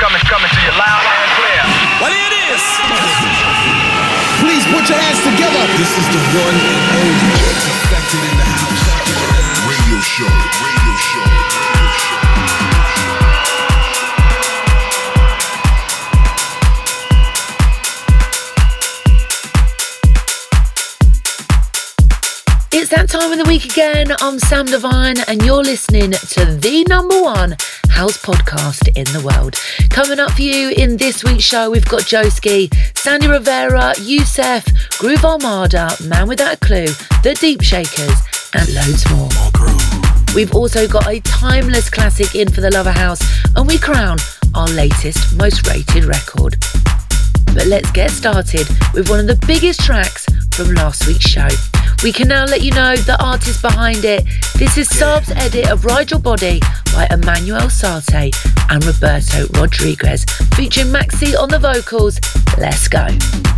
coming to you loud and clear. Well, here it is. Please put your hands together. This is the one and only Effected in the house. Radio show. It's that time of the week again. I'm Sam Divine and you're listening to the number one house podcast in the world. Coming up for you in this week's show, we've got Joski, Sandy Rivera, Youssef, Groove Armada, Man Without a Clue, The Deep Shakers and loads more. We've also got a timeless classic in for the Lover House and we crown our latest most rated record. But let's get started with one of the biggest tracks from last week's show. We can now let you know the artist behind it. This is Saab's edit of Ride Your Body by Emmanuel Sarte and Roberto Rodriguez, featuring Maxi on the vocals. Let's go.